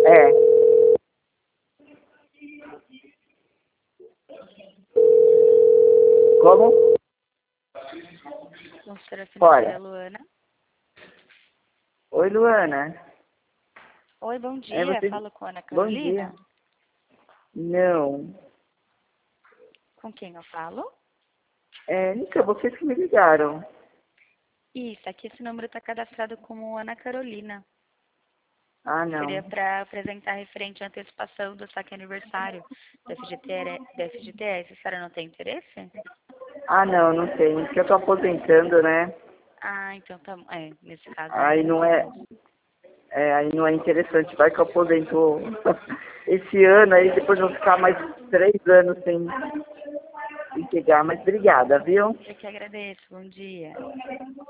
É. Como? Consultora Olha. financeira Luana. Oi, Luana. Oi, bom dia. Você... Falo com a Ana Bom Carolina. dia. Não. Com quem eu falo? Então, vocês que me ligaram. Isso, aqui esse número está cadastrado como Ana Carolina. Ah, Seria não. para apresentar referente à antecipação do saque aniversário da FGTS. A senhora não tem interesse? Ah, não, não tem. Porque eu tô aposentando, né? Ah, então tá. Nesse caso Aí não não tem é, mesmo. aí não é interessante. Vai que eu aposento esse ano, aí depois eu vou ficar mais 3 anos sem pegar. Mas obrigada, viu? Eu que agradeço. Bom dia.